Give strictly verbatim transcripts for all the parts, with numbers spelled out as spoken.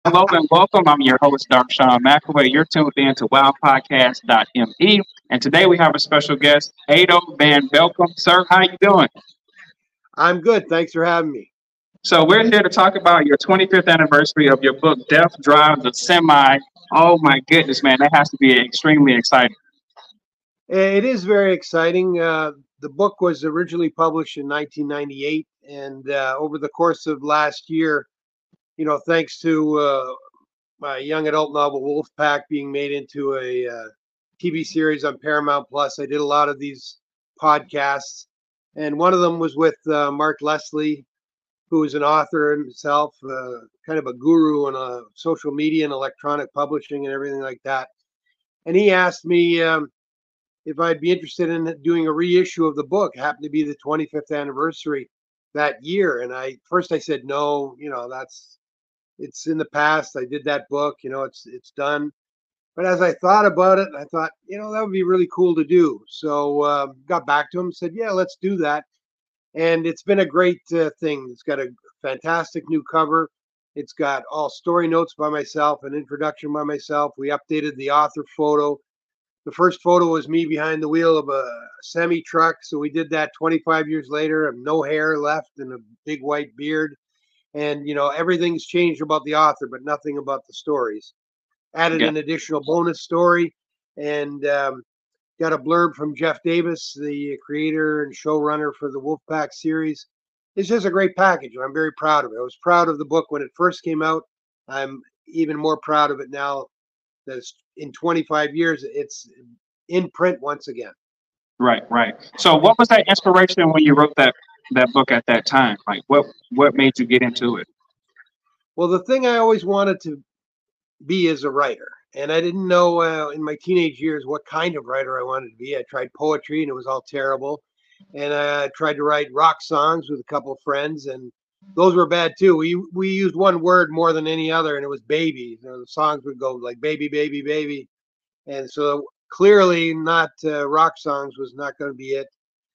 Hello and welcome. I'm your host, Doctor Sean McAway. You're tuned in to Wow Podcast dot M E. And today we have a special guest, Ado Van Velkom. Sir, how you doing? I'm good. Thanks for having me. So we're here to talk about your twenty-fifth anniversary of your book, Death Drive the Semi. Oh my goodness, man, that has to be extremely exciting. It is very exciting. Uh, the book was originally published in nineteen ninety-eight, and uh, over the course of last year, you know, thanks to uh, my young adult novel Wolfpack being made into a uh, T V series on Paramount Plus, I did a lot of these podcasts, and one of them was with uh, Mark Leslie, who is an author himself, uh, kind of a guru in uh, social media and electronic publishing and everything like that. And he asked me. Um, if I'd be interested in doing a reissue of the book. It happened to be the twenty-fifth anniversary that year, and I first I said no. You know, that's it's in the past. I did that book. You know, it's it's done. But as I thought about it, I thought, you know, that would be really cool to do. So uh, got back to him, said, yeah, let's do that. And it's been a great uh, thing. It's got a fantastic new cover. It's got all story notes by myself, an introduction by myself. We updated the author photo. The first photo was me behind the wheel of a semi truck. So we did that twenty-five years later. I have no hair left and a big white beard. And, you know, everything's changed about the author, but nothing about the stories. Added Yeah, an additional bonus story and um, got a blurb from Jeff Davis, the creator and showrunner for the Wolfpack series. It's just a great package, and I'm very proud of it. I was proud of the book when it first came out. I'm even more proud of it now that's in twenty-five years it's in print once again. right, right. So what was that inspiration when you wrote that that book at that time? Like what what made you get into it? Well, the thing I always wanted to be is a writer, and I didn't know uh, in my teenage years what kind of writer I wanted to be. I tried poetry and it was all terrible, and I tried to write rock songs with a couple of friends, and those were bad too. We we used one word more than any other, and it was baby. You know, the songs would go like baby, baby, baby, and so clearly not uh, rock songs was not going to be it.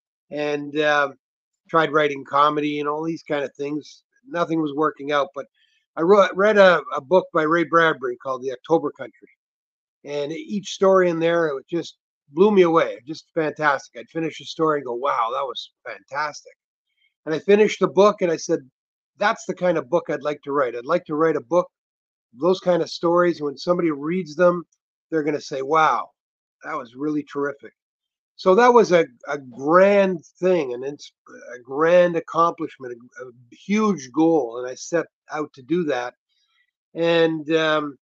And um, tried writing comedy and all these kind of things. Nothing was working out, but I wrote, read a, a book by Ray Bradbury called The October Country, and each story in there it just blew me away. Just fantastic. I'd finish a story and go, "Wow, that was fantastic." And I finished the book, and I said, "That's the kind of book I'd like to write. I'd like to write a book, those kind of stories. When somebody reads them, they're going to say, 'Wow, that was really terrific.'" So that was a, a grand thing, and it's a grand accomplishment, a, a huge goal, and I set out to do that. And um,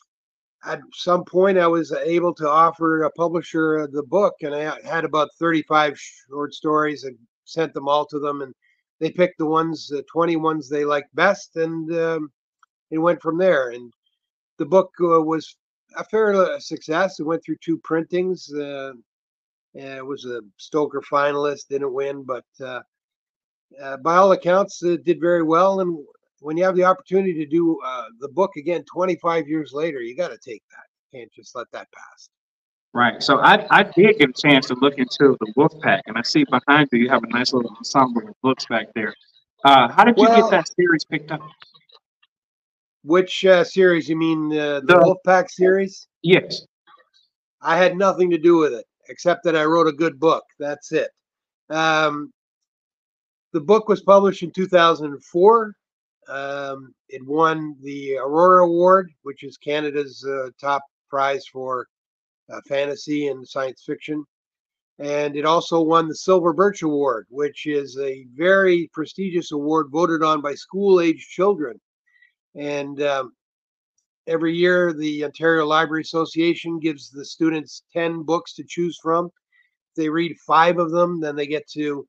at some point, I was able to offer a publisher the book, and I had about thirty-five short stories. I sent them all to them, and they picked the ones, the twenty ones they liked best, and um, it went from there. And the book uh, was a fair uh, success. It went through two printings. Uh, Uh, it was a Stoker finalist, didn't win, but uh, uh, by all accounts, it did very well. And when you have the opportunity to do uh, the book again twenty-five years later, you got to take that. You can't just let that pass. Right. So I, I did get a chance to look into the book pack, and I see behind you you have a nice little ensemble of books back there. Uh, how did you get Well, that series picked up? which uh, series? You mean uh, the The Wolfpack series? yes. I had nothing to do with it except that I wrote a good book. That's it. Um, the book was published in two thousand four. Um, it won the Aurora Award, which is Canada's uh, top prize for uh, fantasy and science fiction. And it also won the Silver Birch Award, which is a very prestigious award voted on by school age children. And um, every year, the Ontario Library Association gives the students ten books to choose from. If they read five of them, then they get to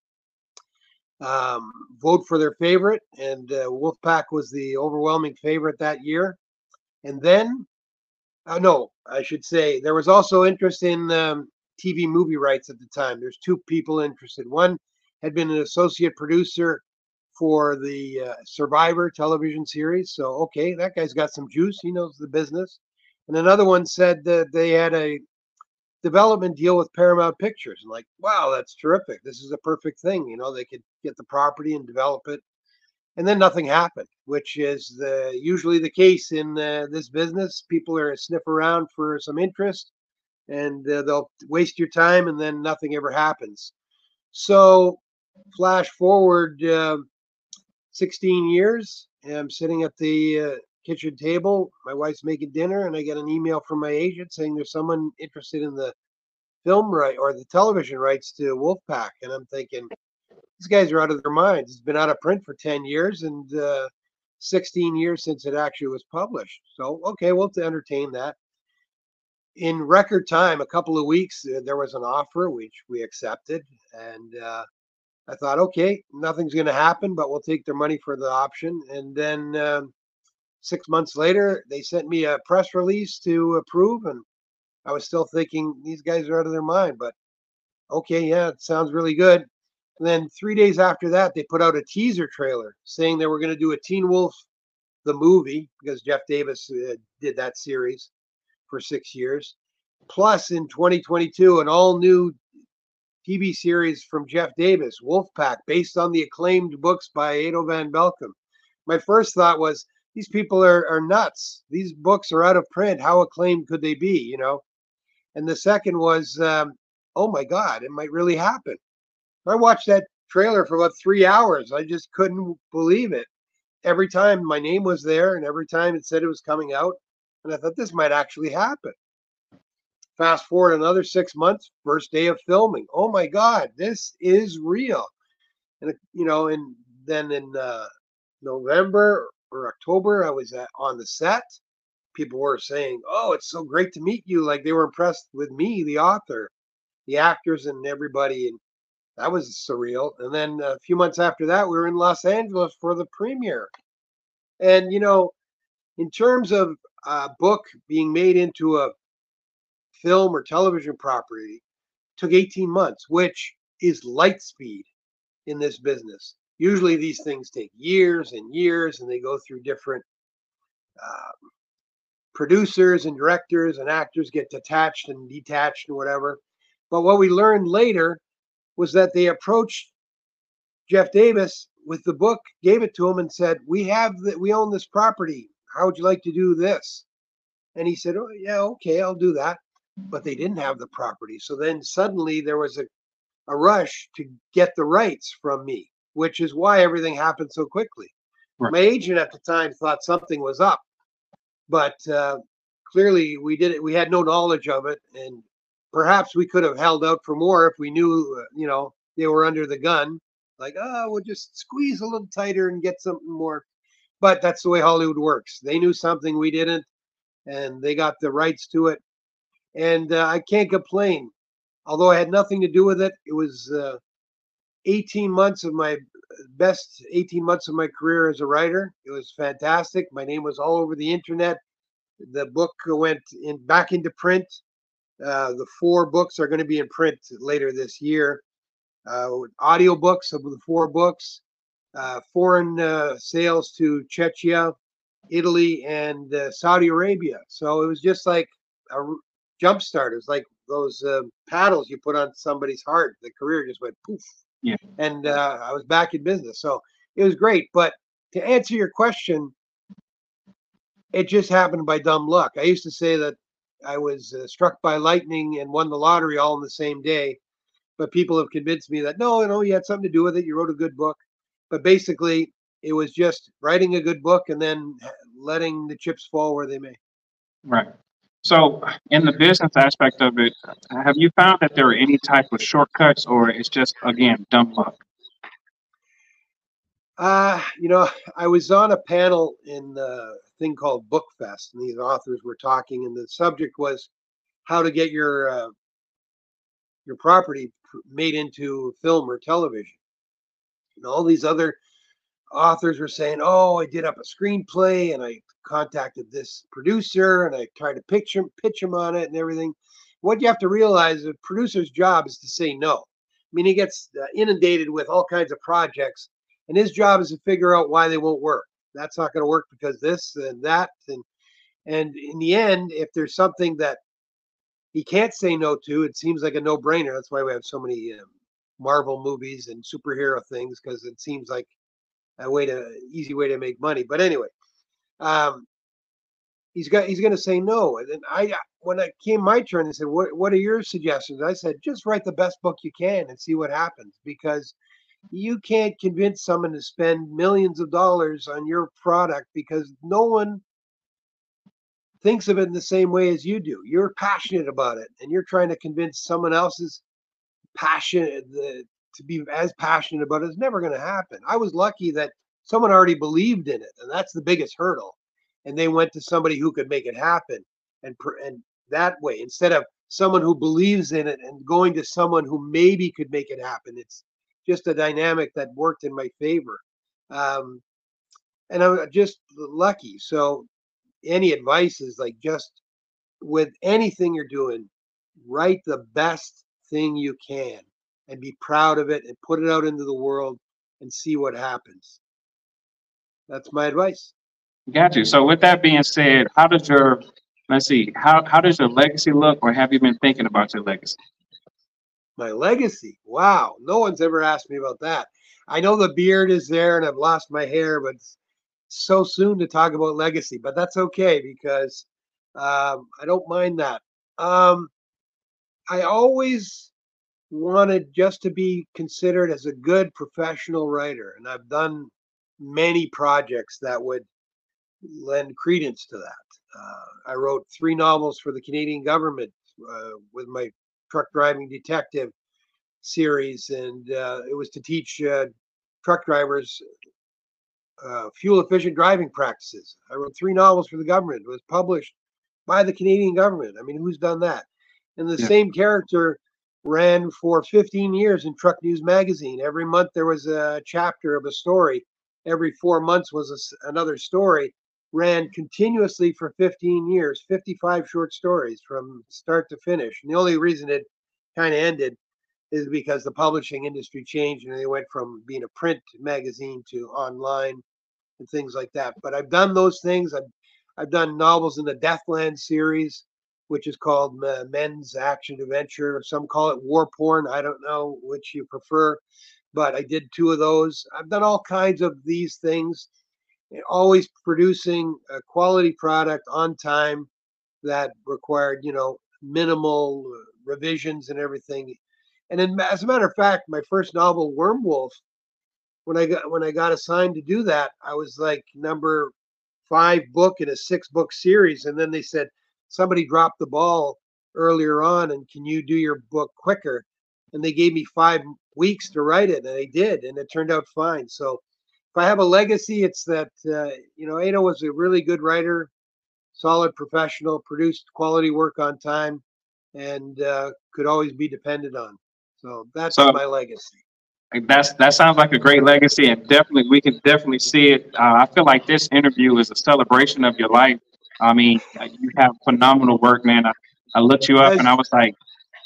um, vote for their favorite. And uh, Wolfpack was the overwhelming favorite that year. And then Uh, no, I should say there was also interest in um, T V movie rights at the time. There's two people interested. One had been an associate producer for the uh, Survivor television series. So, okay, that guy's got some juice. He knows the business. And another one said that they had a development deal with Paramount Pictures. And like, wow, that's terrific. This is a perfect thing. You know, they could get the property and develop it. and then nothing happened, which is the usually the case in uh, this business. People are sniff around for some interest, and uh, they'll waste your time, and then nothing ever happens. So, flash forward uh, sixteen years, and I'm sitting at the uh, kitchen table. My wife's making dinner, and I get an email from my agent saying there's someone interested in the film right or the television rights to Wolfpack. And I'm thinking, these guys are out of their minds. It's been out of print for ten years and uh, sixteen years since it actually was published. So, okay, we'll entertain that. In record time, a couple of weeks, uh, there was an offer which we accepted. And uh, I thought, okay, nothing's going to happen, but we'll take their money for the option. And then um, six months later, they sent me a press release to approve. And I was still thinking, these guys are out of their mind. But okay, yeah, it sounds really good. And then three days after that, they put out a teaser trailer saying they were going to do a Teen Wolf, the movie, because Jeff Davis uh, did that series for six years. Plus, in twenty twenty-two, an all new T V series from Jeff Davis, Wolfpack, based on the acclaimed books by Ado Van Belkom. My first thought was, these people are, are nuts. These books are out of print. How acclaimed could they be, you know? And the second was, um, oh my God, it might really happen. I watched that trailer for about three hours. I just couldn't believe it. Every time my name was there and every time it said it was coming out. And I thought this might actually happen. Fast forward another six months, first day of filming. Oh my God, this is real. And, you know, and then in uh, November or October, I was at, on the set. People were saying, oh, it's so great to meet you. Like they were impressed with me, the author, the actors and everybody. And that was surreal. And then a few months after that, we were in Los Angeles for the premiere. And, you know, in terms of a book being made into a film or television property, took eighteen months, which is light speed in this business. Usually these things take years and years and they go through different uh, producers and directors and actors get attached and detached and whatever. But what we learned later was that they approached Jeff Davis with the book, gave it to him, and said, "We have that. We own this property. How would you like to do this?" And he said, "Oh, yeah, okay, I'll do that." But they didn't have the property, so then suddenly there was a, a rush to get the rights from me, which is why everything happened so quickly. Right. My agent at the time thought something was up, but uh, clearly we did it. We had no knowledge of it, and perhaps we could have held out for more if we knew, uh, you know, they were under the gun. Like, oh, we'll just squeeze a little tighter and get something more. But that's the way Hollywood works. They knew something we didn't, and they got the rights to it. And uh, I can't complain. Although I had nothing to do with it, it was uh, eighteen months of my best eighteen months of my career as a writer. It was fantastic. My name was all over the internet. The book went in back into print. Uh, the four books are going to be in print later this year. Uh, audio books of the four books, uh, foreign uh, sales to Czechia, Italy, and uh, Saudi Arabia. So it was just like a jump start. It was like those uh, paddles you put on somebody's heart. The career just went poof. Yeah. And uh, I was back in business. So it was great. But to answer your question, it just happened by dumb luck. I used to say that I was uh, struck by lightning and won the lottery all in the same day. But people have convinced me that no, no, you had something to do with it. You wrote a good book. But basically, it was just writing a good book and then letting the chips fall where they may. Right. So, in the business aspect of it, have you found that there are any type of shortcuts, or it's just, again, dumb luck? Uh, you know, I was on a panel in a thing called BookFest, and these authors were talking, and the subject was how to get your uh, your property made into film or television. And all these other authors were saying, "Oh, I did up a screenplay, and I contacted this producer, and I tried to pitch him, pitch him on it, and everything." What you have to realize is a producer's job is to say no. I mean, he gets uh, inundated with all kinds of projects, and his job is to figure out why they won't work. That's not going to work because this and that, and and in the end, if there's something that he can't say no to, it seems like a no-brainer. That's why we have so many um, Marvel movies and superhero things, because it seems like a way to easy way to make money. But anyway, um, he's got he's going to say no. And then I when it came my turn, they said, "What what are your suggestions?" I said, "Just write the best book you can and see what happens, because you can't convince someone to spend millions of dollars on your product because no one thinks of it in the same way as you do. You're passionate about it, and you're trying to convince someone else's passion the, to be as passionate about it is never going to happen." I was lucky that someone already believed in it, and that's the biggest hurdle. And they went to somebody who could make it happen, and and that way, instead of someone who believes in it and going to someone who maybe could make it happen, it's just a dynamic that worked in my favor. Um, and I'm just lucky. So any advice is like, just with anything you're doing, write the best thing you can and be proud of it and put it out into the world and see what happens. That's my advice. Got you. So with that being said, how does your let's see, how how does your legacy look, or have you been thinking about your legacy? My legacy. Wow. No one's ever asked me about that. I know the beard is there and I've lost my hair, but it's so soon to talk about legacy. But that's okay, because um, I don't mind that. Um, I always wanted just to be considered as a good professional writer, and I've done many projects that would lend credence to that. Uh, I wrote three novels for the Canadian government uh, with my truck driving detective series, and uh, it was to teach uh, truck drivers uh, fuel efficient driving practices. I wrote three novels for the government. It was published by the Canadian government. I mean, who's done that? And the Yeah. same character ran for fifteen years in Truck News Magazine. Every month there was a chapter of a story. Every four months was a, another story. Ran continuously for fifteen years, fifty-five short stories from start to finish. And the only reason it kind of ended is because the publishing industry changed and they went from being a print magazine to online and things like that. But I've done those things. I've I've done novels in the Deathland series, which is called uh, Men's Action Adventure. Some call it war porn. I don't know which you prefer, but I did two of those. I've done all kinds of these things, always producing a quality product on time that required, you know, minimal revisions and everything. And then, as a matter of fact, my first novel, Wormwolf, when I got when I got assigned to do that, I was like number five book in a six book series, and then they said somebody dropped the ball earlier on, and can you do your book quicker? And they gave me five weeks to write it, and I did, and it turned out fine. So if I have a legacy, it's that uh, you know, Ado was a really good writer, solid professional, produced quality work on time, and uh, could always be depended on. So that's So my legacy. like, that's that sounds like a great legacy, and definitely we can definitely see it. Uh, I feel like this interview is a celebration of your life. I mean, uh, you have phenomenal work, man. I, I looked you up and As I was like,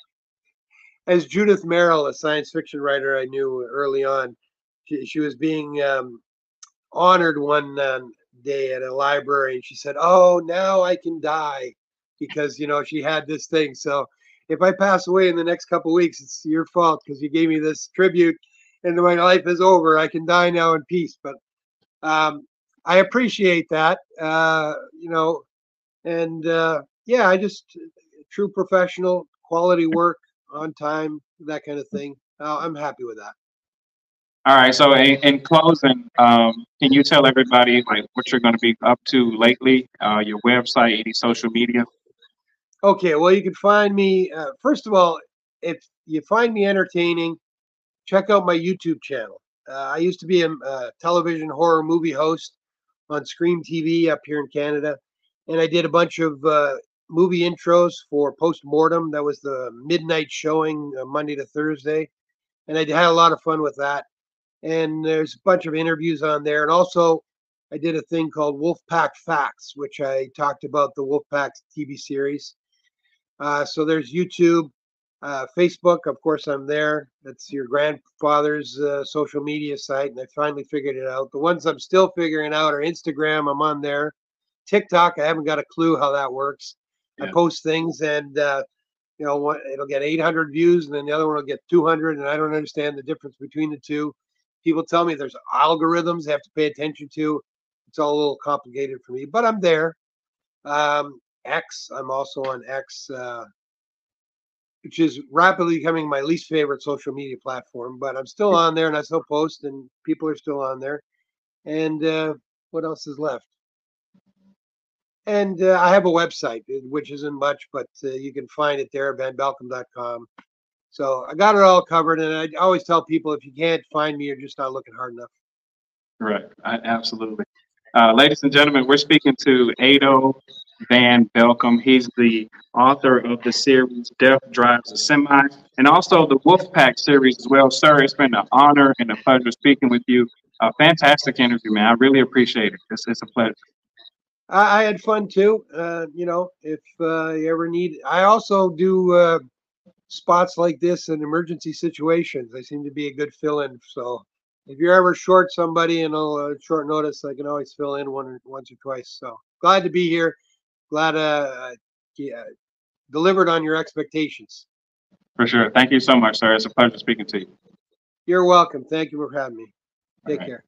as Judith Merrill, a science fiction writer I knew early on, she, she was being um, honored one um, day at a library, and she said, "Oh, now I can die," because you know she had this thing. So if I pass away in the next couple of weeks, it's your fault because you gave me this tribute, and my life is over. I can die now in peace. But um, I appreciate that, uh, you know, and uh, yeah, I just true professional, quality work on time, that kind of thing. Uh, I'm happy with that. all right. So in, in closing, um, can you tell everybody like what you're going to be up to lately? Uh, your website, any social media? Okay, well, you can find me. Uh, first of all, if you find me entertaining, check out my YouTube channel. Uh, I used to be a, a television horror movie host on Scream T V up here in Canada, and I did a bunch of uh, movie intros for Postmortem. That was the midnight showing, uh, Monday to Thursday, and I had a lot of fun with that. And there's a bunch of interviews on there, and also I did a thing called Wolfpack Facts, which I talked about the Wolfpack T V series. Uh, so there's YouTube, uh, Facebook. Of course, I'm there. That's your grandfather's uh, social media site, and I finally figured it out. The ones I'm still figuring out are Instagram. I'm on there. TikTok. I haven't got a clue how that works. I Yeah. post things, and uh, you know, what, it'll get eight hundred views, and then the other one will get two hundred, and I don't understand the difference between the two. People tell me there's algorithms they have to pay attention to. It's all a little complicated for me, but I'm there. Um, X, I'm also on X, uh, which is rapidly becoming my least favorite social media platform, but I'm still on there and I still post and people are still on there. And uh, what else is left? And uh, I have a website, which isn't much, but uh, you can find it there, van belkom dot com. So I got it all covered. And I always tell people, if you can't find me, you're just not looking hard enough. Correct. I, absolutely. Uh, ladies and gentlemen, we're speaking to Ado Van Belkom. He's the author of the series Death Drives a Semi and also the Wolfpack series as well. Sir, it's been an honor and a pleasure speaking with you. A fantastic interview, man. I really appreciate it. It's, it's a pleasure. I, I had fun too. Uh, you know, if uh, you ever need, I also do uh, spots like this in emergency situations. I seem to be a good fill-in. So if you're ever short somebody and a short notice, I can always fill in one or once or twice. So glad to be here. Glad uh, yeah, delivered on your expectations. For sure. Thank you so much, sir. It's a pleasure speaking to you. You're welcome. Thank you for having me. Take care.